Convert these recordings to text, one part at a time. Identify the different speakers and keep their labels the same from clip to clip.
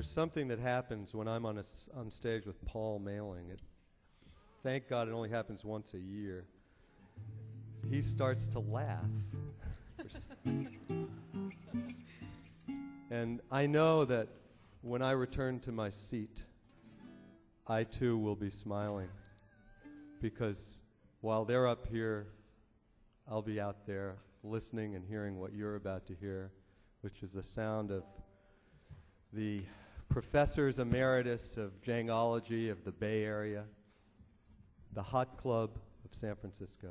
Speaker 1: there's something that happens when I'm on stage with Paul Mailing. Thank God it only happens once a year. He starts to laugh. And I know that when I return to my seat, I too will be smiling, because while they're up here, I'll be out there listening and hearing what you're about to hear, which is the sound of the professors emeritus of Jangology of the Bay Area, the Hot Club of San Francisco.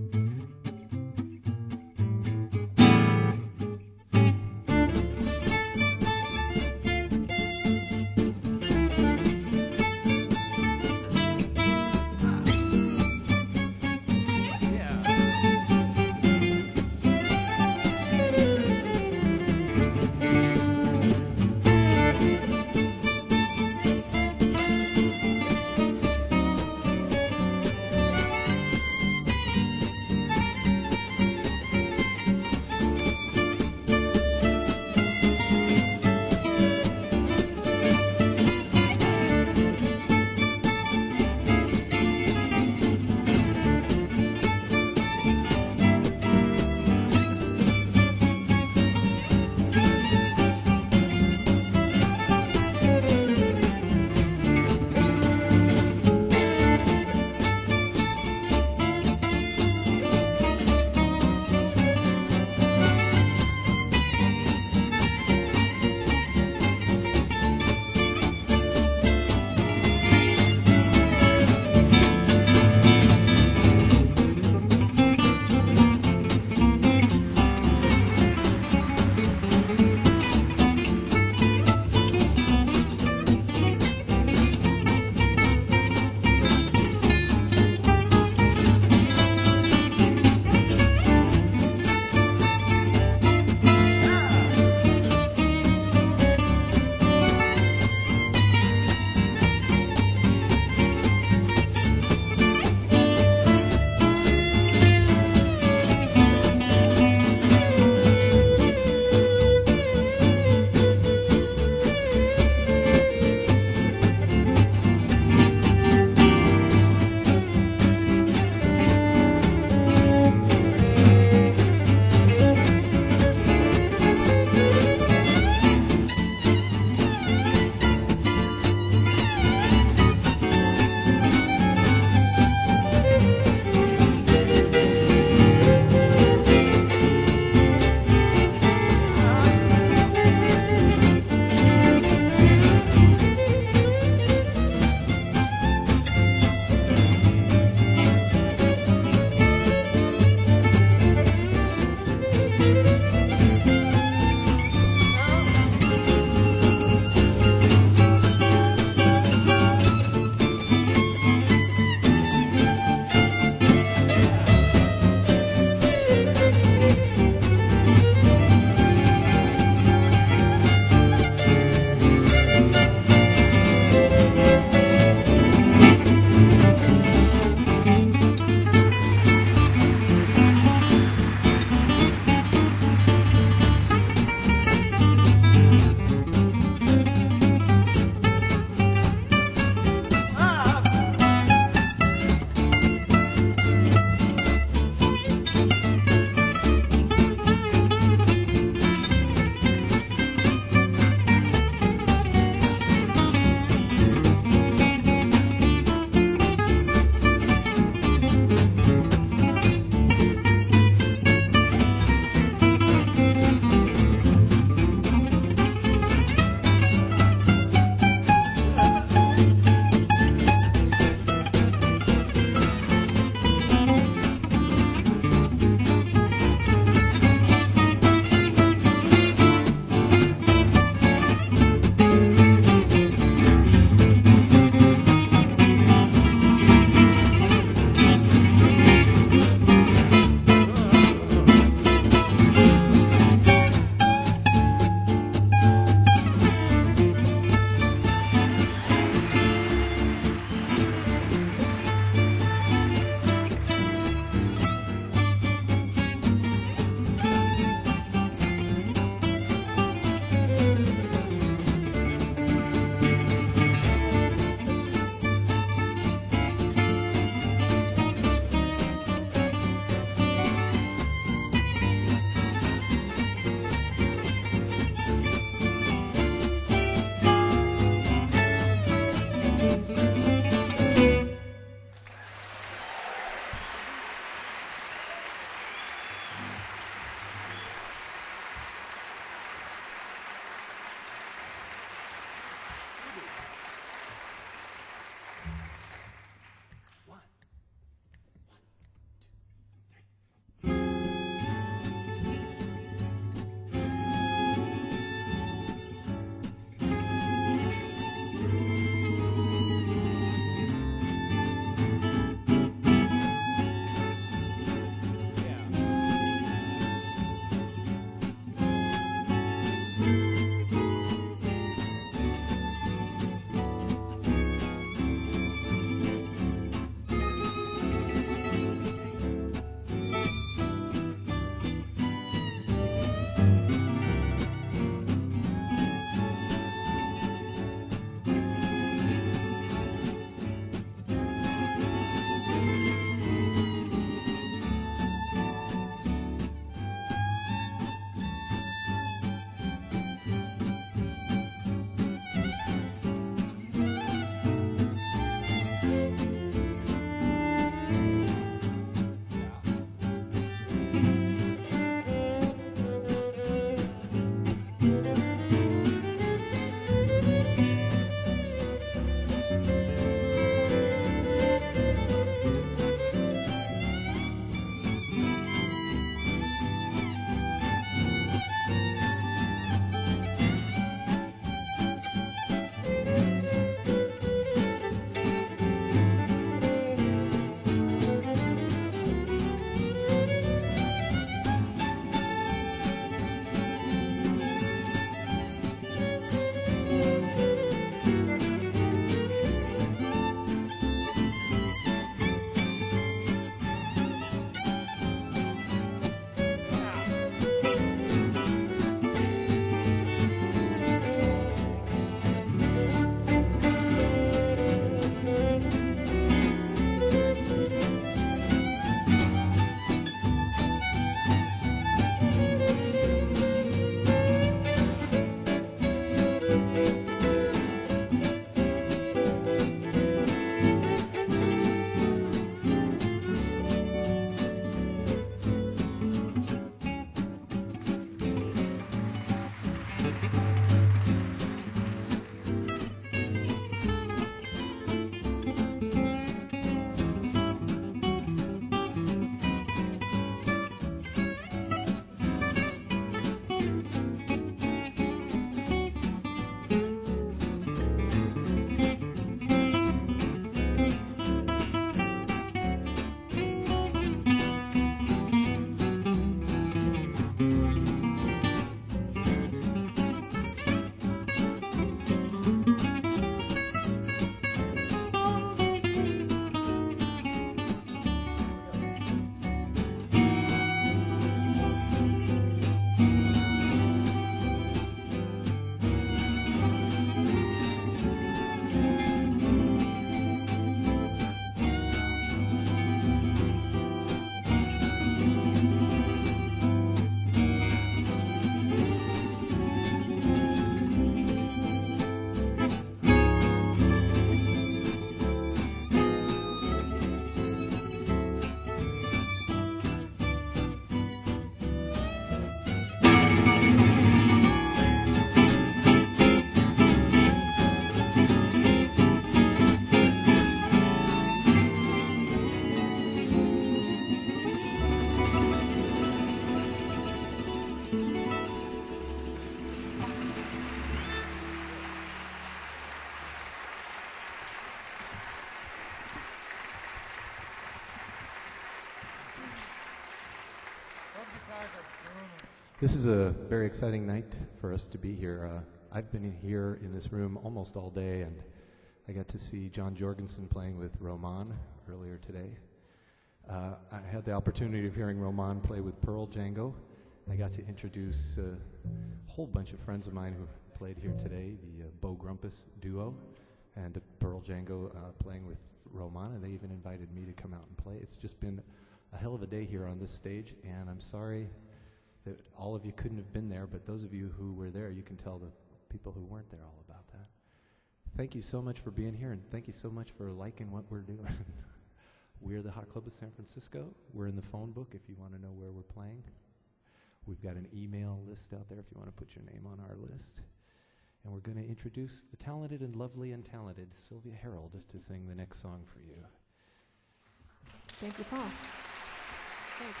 Speaker 2: This is a very exciting night for us to be here. I've been here in this room almost all day, and I got to see John Jorgensen playing with Roman earlier today. I had the opportunity of hearing Roman play with Pearl Django. I got to introduce a whole bunch of friends of mine who played here today, the Bo Grumpus duo, and Pearl Django playing with Roman, and they even invited me to come out and play. It's just been a hell of a day here on this stage, and I'm sorry that all of you couldn't have been there, but those of you who were there, you can tell the people who weren't there all about that. Thank you so much for being here, and thank you so much for liking what we're doing. We're the Hot Club of San Francisco. We're in the phone book if you want to know where we're playing. We've got an email list out there if you want to put your name on our list. And we're going to introduce the talented and lovely and talented Sylvia Harold to sing the next song for you.
Speaker 3: Thank you, Paul. Thanks.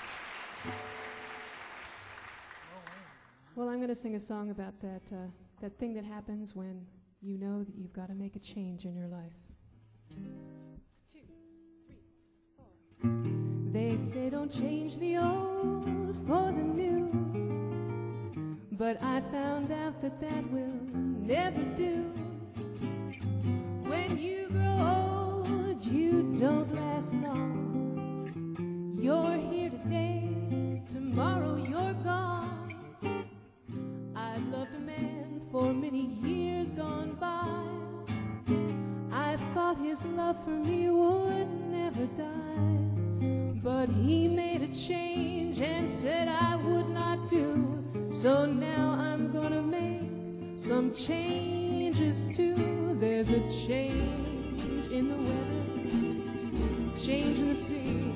Speaker 3: Well, I'm going to sing a song about that thing that happens when you know that you've got to make a change in your life. 2, 3, 4. They say don't change the old for the new, but I found out that that will never do. When you grow old, you don't last long. You're here today, tomorrow you're gone. I've loved a man for many years gone by. I thought his love for me would never die, but he made a change and said I would not do. So now I'm gonna make some changes too. There's a change in the weather, change in the sea.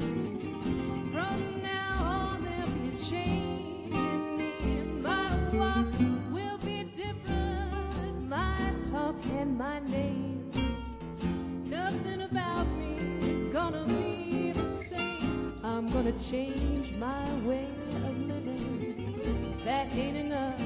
Speaker 3: From now on there'll be a change in me. My walk will be different, my talk and my name. Nothing about me is gonna be the same. I'm gonna change my way of living. That ain't enough.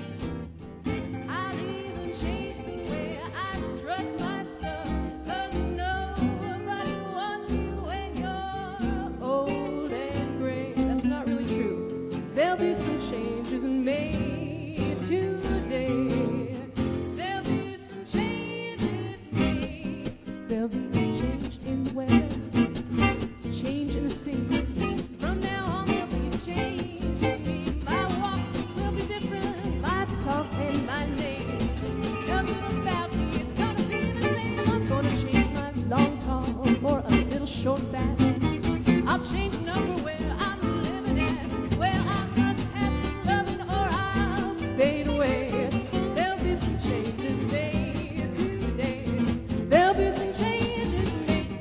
Speaker 3: I'll even change the way I strut my stuff, 'cause nobody wants you when you're old and gray. That's not really true. There'll be some changes made today. There'll be some changes made. There'll be a change in the weather, change in the sea. From now on there'll be a change in me. My walk will be different, my talk and my name. Nothing about me is gonna be the same. I'm gonna change my long tall for a little short fat. I'll change the number where I'm living at. Well, I must have some loving or I'll fade away. There'll be some changes made today. There'll be some changes made.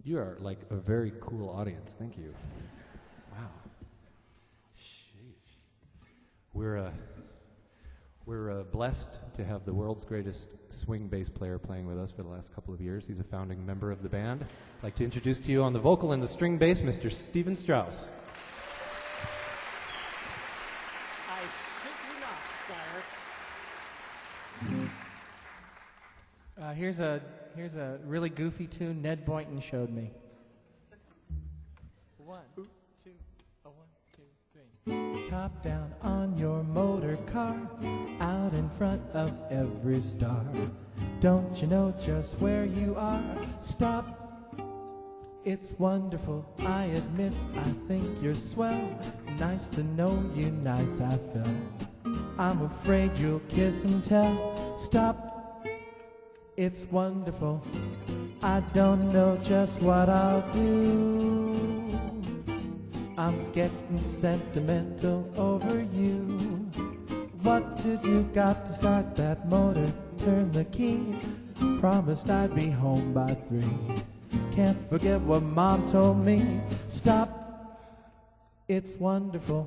Speaker 2: You are like a very cool audience. Thank you. Wow. Sheesh. We're blessed to have the world's greatest swing bass player playing with us for the last couple of years. He's a founding member of the band. I'd like to introduce to you on the vocal and the string bass, Mr. Stephen Strauss.
Speaker 4: I shit you not, sire. Here's a really goofy tune Ned Boynton showed me. 1, 2, 1, 2, 3. Top down on your motor car, out in front of every star. Don't you know just where you are? Stop. It's wonderful, I admit, I think you're swell. Nice to know you, nice I felt. I'm afraid you'll kiss and tell. Stop, it's wonderful, I don't know just what I'll do. I'm getting sentimental over you. What did you got to start that motor? Turn the key, promised I'd be home by 3. Can't forget what Mom told me. Stop, it's wonderful.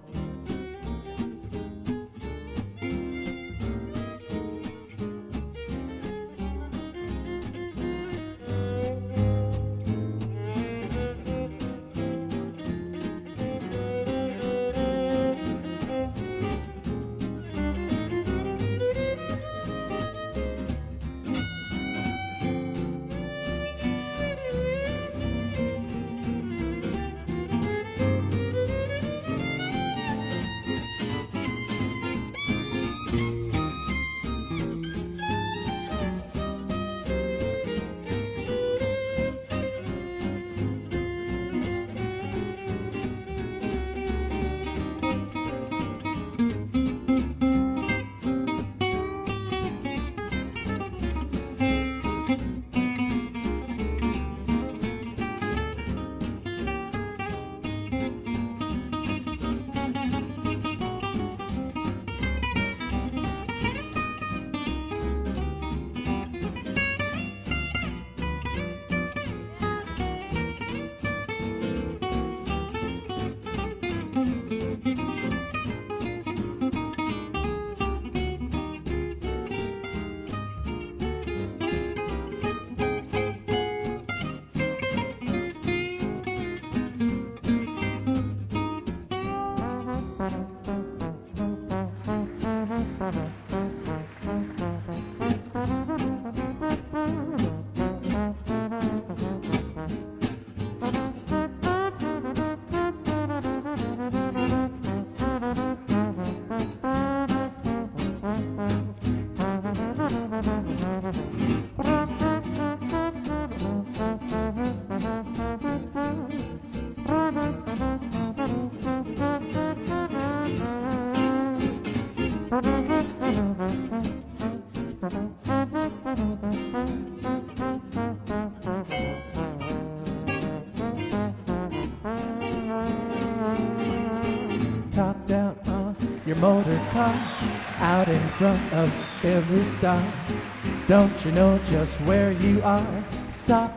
Speaker 4: Top down on your motor car, out in front of every star. Don't you know just where you are? Stop,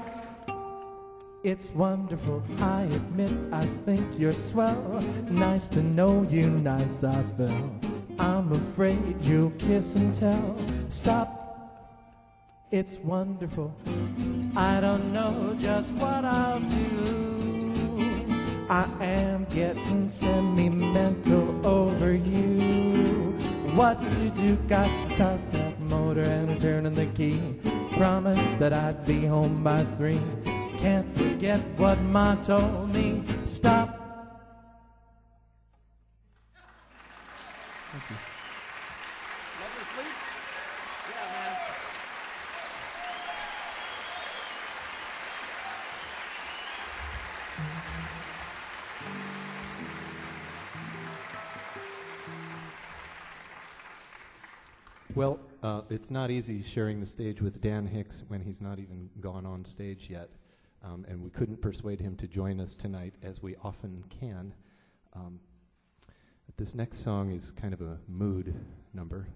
Speaker 4: it's wonderful, I admit, I think you're swell. Nice to know you, nice I felt. I'm afraid you'll kiss and tell. Stop, it's wonderful, I don't know just what I'll do. I am getting sentimental over you. What did you got to start that motor and turning the key? Promised that I'd be home by 3. Can't forget what Ma told me. Stop. Thank you.
Speaker 5: Never sleep? Yeah, man.
Speaker 2: Well, it's not easy sharing the stage with Dan Hicks when he's not even gone on stage yet. And we couldn't persuade him to join us tonight, as we often can. But this next song is kind of a mood number.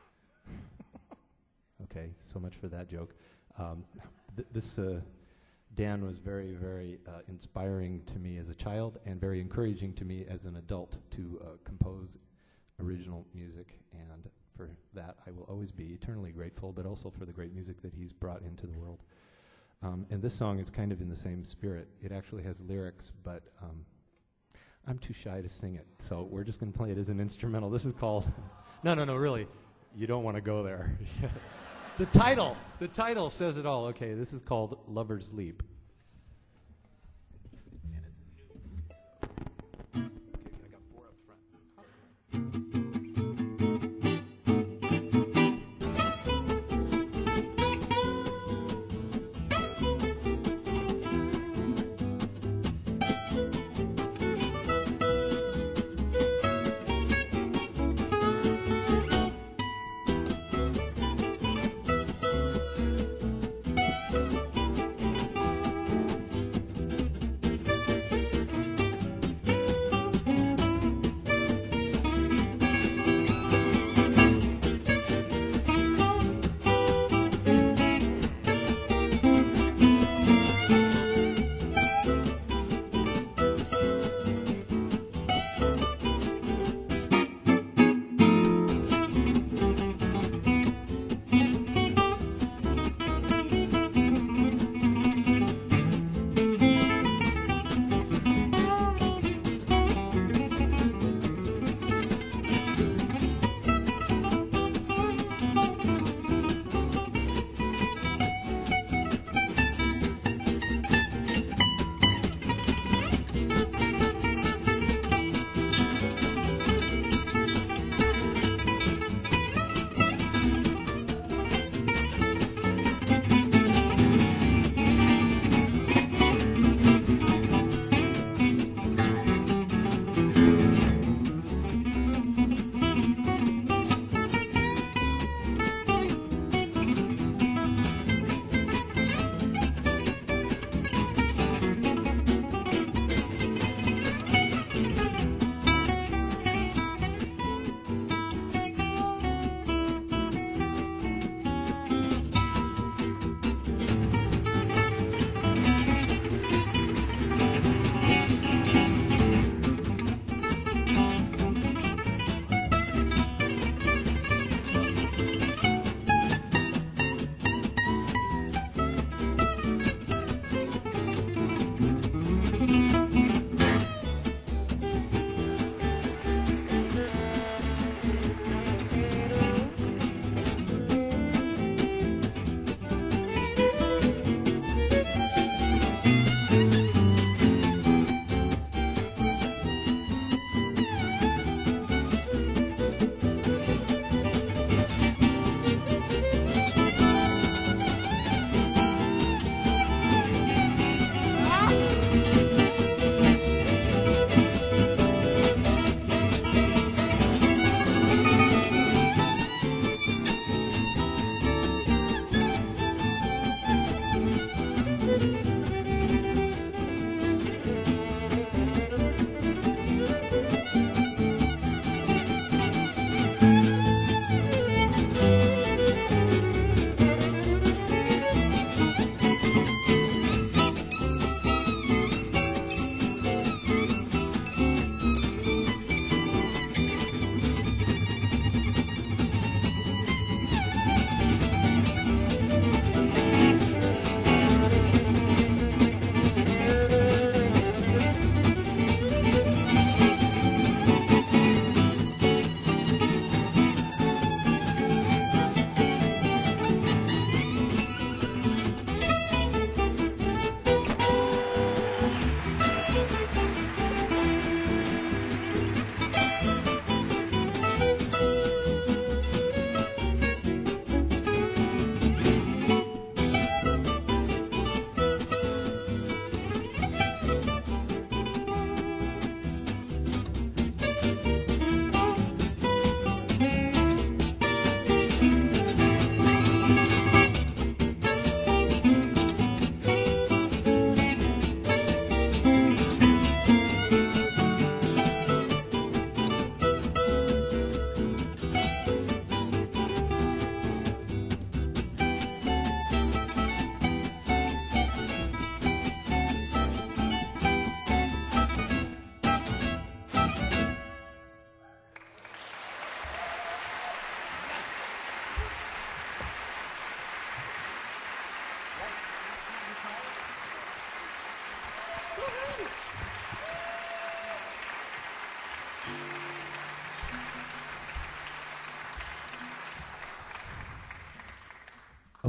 Speaker 2: Okay, so much for that joke. Dan was very, very inspiring to me as a child and very encouraging to me as an adult to compose original music. And for that, I will always be eternally grateful, but also for the great music that he's brought into the world. And this song is kind of in the same spirit. It actually has lyrics, but I'm too shy to sing it, so we're just going to play it as an instrumental. This is called... No, really. You don't want to go there. The title says it all. Okay, this is called Lover's Leap. And it's a new piece. Okay, I got 4 up front.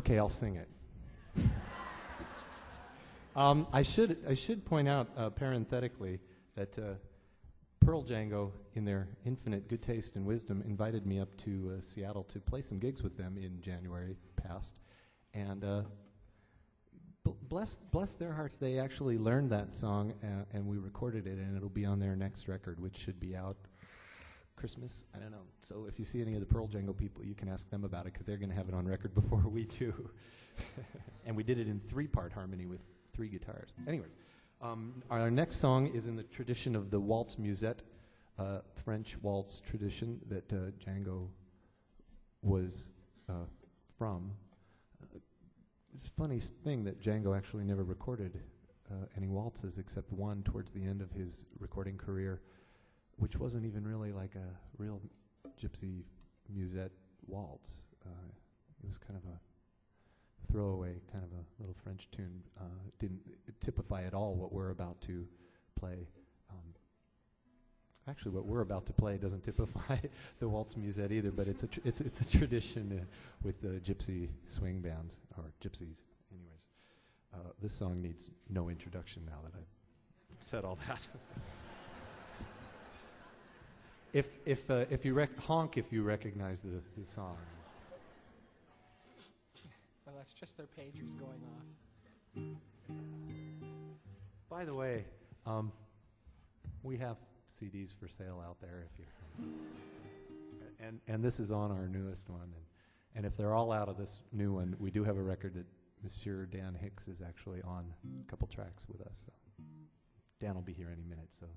Speaker 2: Okay, I'll sing it. I should point out parenthetically that Pearl Django, in their infinite good taste and wisdom, invited me up to Seattle to play some gigs with them in January past, and bless their hearts, they actually learned that song and we recorded it, and it'll be on their next record, which should be out Christmas. I don't know. So if you see any of the Pearl Django people, you can ask them about it because they're going to have it on record before we do. And we did it in 3-part harmony with 3 guitars. Anyways, our next song is in the tradition of the waltz musette, French waltz tradition that Django was from. It's a funny thing that Django actually never recorded any waltzes except one towards the end of his recording career, which wasn't even really like a real gypsy musette waltz. It was kind of a throwaway, kind of a little French tune. Didn't typify at all what we're about to play. Actually, what we're about to play doesn't typify the waltz musette either, but it's a tradition with the gypsy swing bands, or gypsies. Anyways, this song needs no introduction now that I've said all that. If you honk if you recognize the song.
Speaker 5: Well, that's just their pagers going off.
Speaker 2: By the way, we have CDs for sale out there if you and this is on our newest one, and if they're all out of this new one, we do have a record that Monsieur Dan Hicks is actually on a couple tracks with us. So Dan will be here any minute, so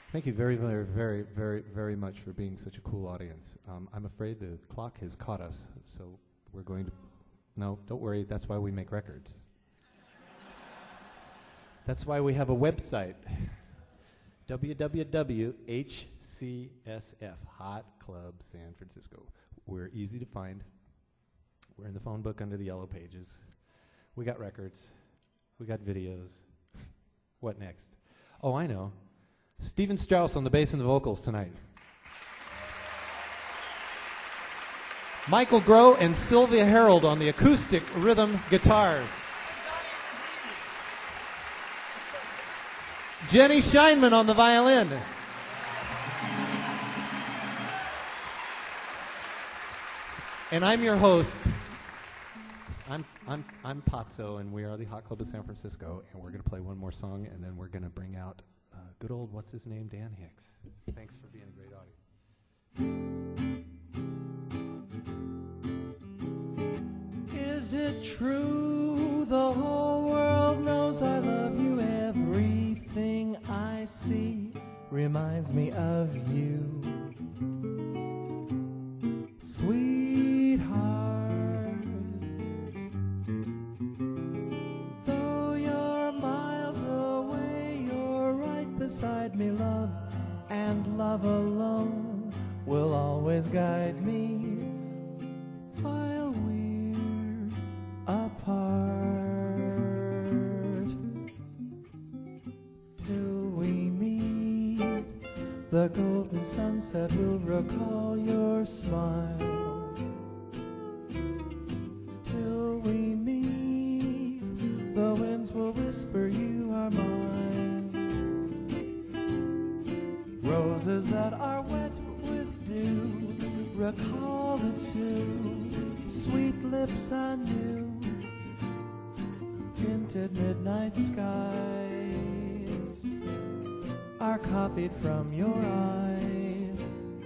Speaker 2: Thank you very, very, very, very, very much for being such a cool audience. I'm afraid the clock has caught us, so we're going to... No, don't worry, that's why we make records. That's why we have a website, www.HCSF, Hot Club San Francisco. We're easy to find. We're in the phone book under the yellow pages. We got records. We got videos. What next? Oh, I know. Steven Strauss on the bass and the vocals tonight. Michael Groh and Sylvia Harold on the acoustic rhythm guitars. Jenny Scheinman on the violin. And I'm your host. I'm Pazzo, and we are the Hot Club of San Francisco, and we're going to play one more song, and then we're going to bring out good old, what's his name, Dan Hicks. Thanks for being a great audience.
Speaker 4: Is it true the whole world knows I love you? Everything I see reminds me of you. Sweetheart, though you're miles away, you're right beside me, love, and love alone will always guide me while we're apart. Till we meet, the golden sunset will recall your smile. Till we meet, the winds will whisper you are mine. Roses that are wet with dew recall the two sweet lips I knew. Tinted midnight skies are copied from your eyes.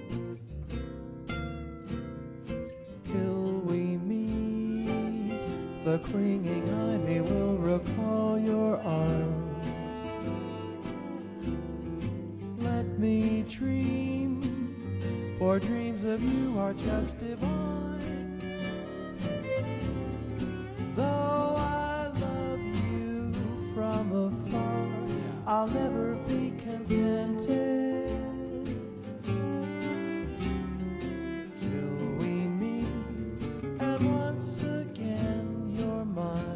Speaker 4: Till we meet, the clinging ivy will recall your arms. Let me dream, for dreams of you are just divine. Though I love you from afar, I'll never be contented till we meet, and once again you're mine.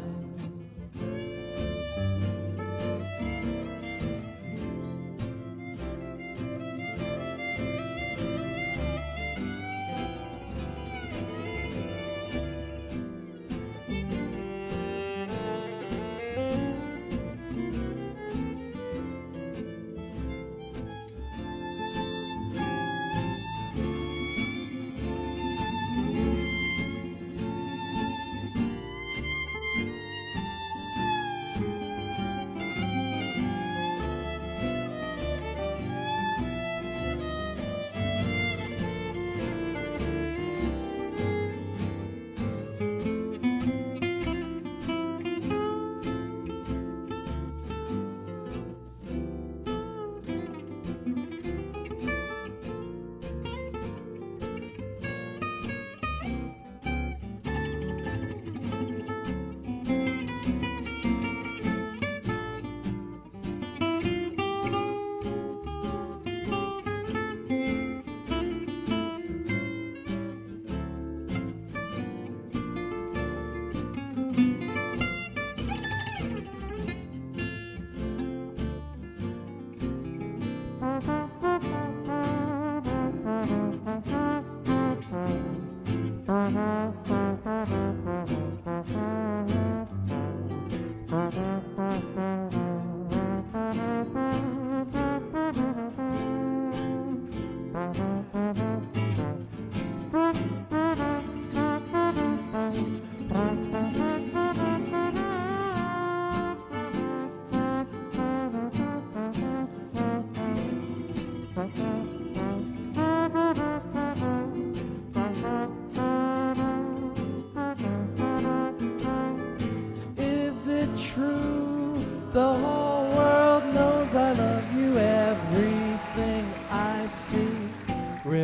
Speaker 4: The whole world knows I love you. Everything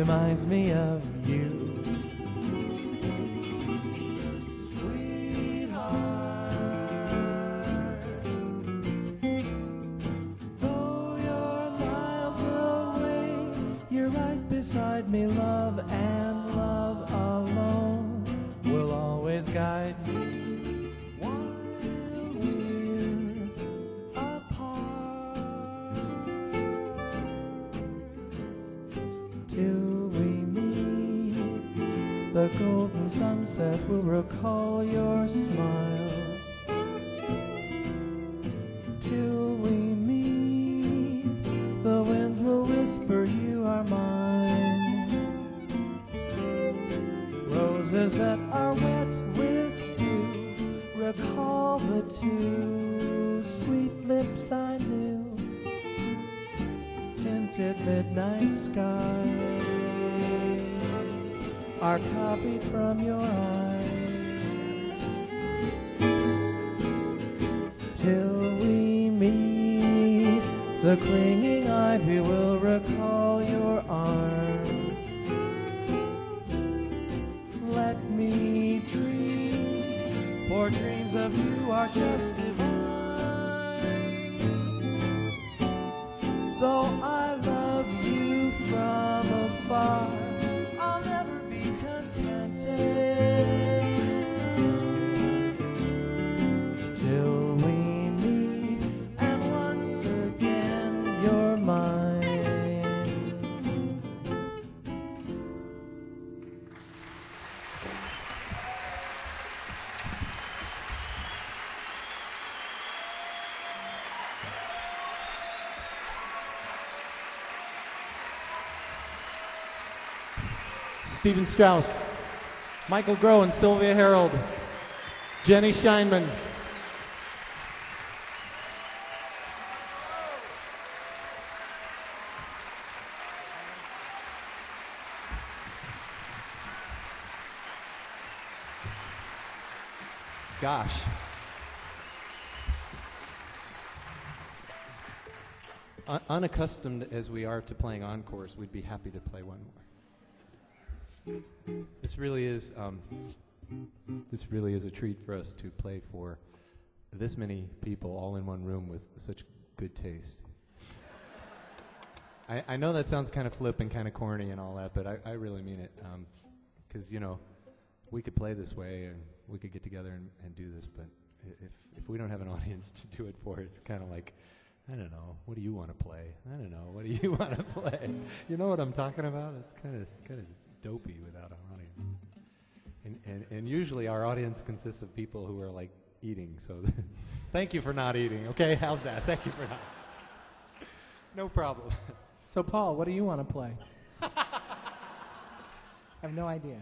Speaker 4: reminds me of you. Beside me, love and love alone will always guide me while we're apart. Till we meet, the golden sunset will recall your smile. Till we meet, the winds will whisper you are mine. Roses that are wet with dew recall the two sweet lips I knew. Tinted midnight skies are copied from your eyes. Till we meet, the clinging ivy will recall your arms. Let me dream, for dreams of you are just divine. Though I love you from afar, I'll never be contented till we meet, and once again you're mine. Stephen Strauss, Michael Groh and Sylvia Harold, Jenny Scheinman. Gosh.
Speaker 2: Unaccustomed as we are to playing encores, we'd be happy to play one more. This really is a treat for us to play for this many people all in one room with such good taste. I know that sounds kind of flip and kind of corny and all that, but I really mean it. Because, we could play this way and we could get together and do this, but if we don't have an audience to do it for, it's kind of like, I don't know, what do you want to play? I don't know, what do you want to play? You know what I'm talking about? It's kind of dopey without an audience. And usually our audience consists of people who are like eating, so thank you for not eating, okay? How's that? Thank you for not. No problem.
Speaker 5: So, Paul, what do you want to play? I have no idea.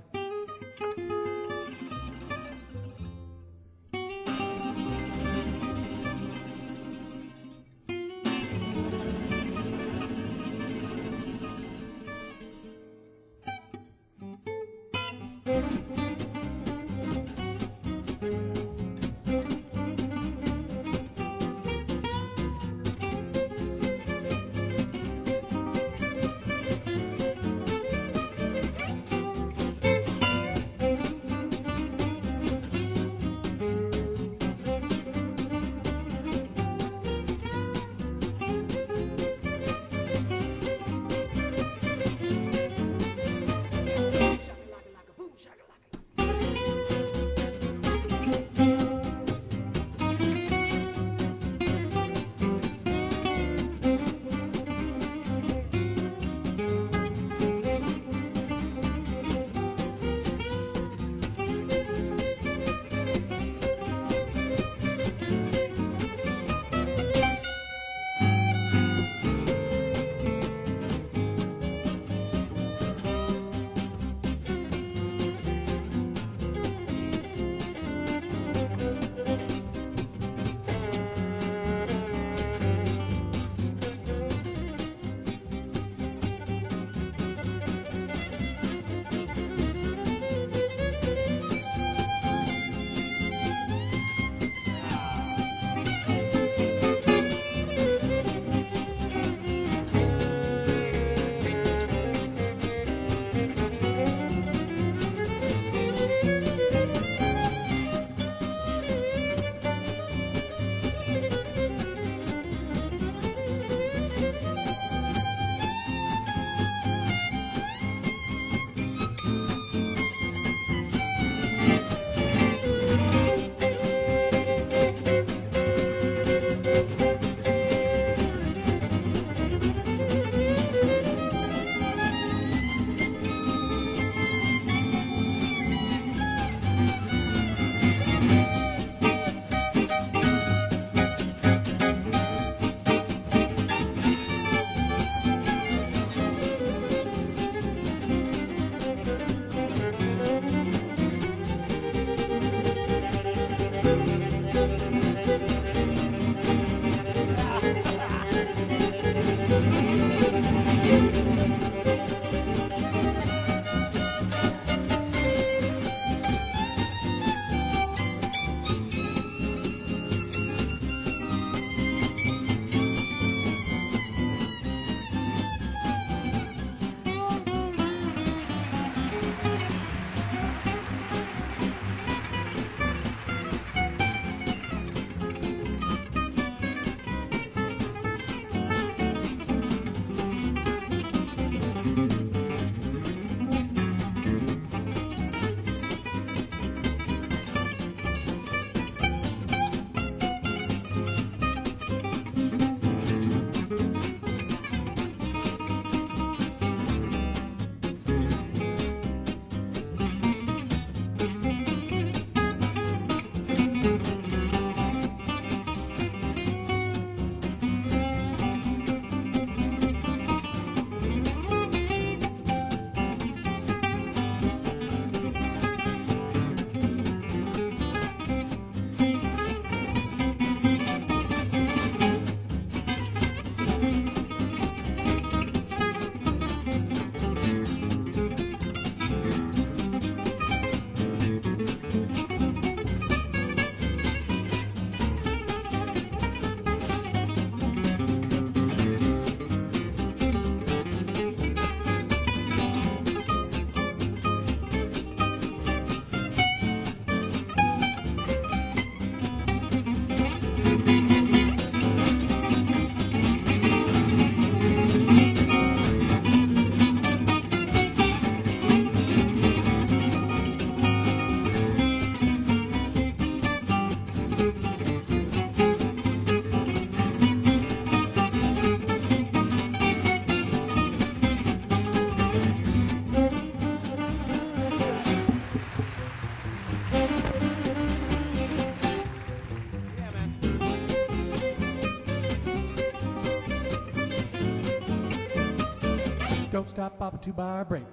Speaker 4: Don't stop, pop a 2-bar break.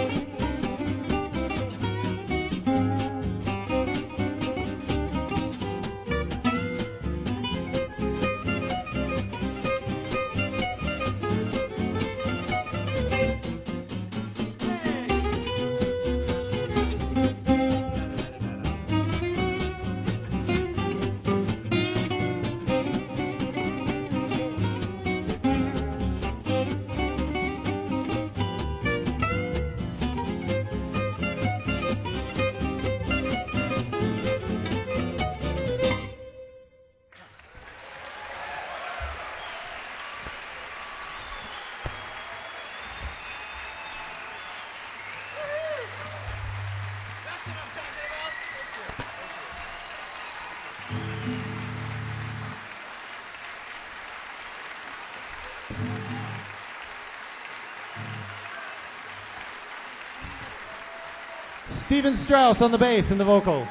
Speaker 4: Stephen Strauss on the bass and the vocals.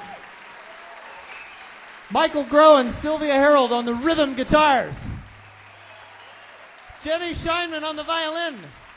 Speaker 4: Michael Groh and Sylvia Harold on the rhythm guitars. Jenny Scheinman on the violin.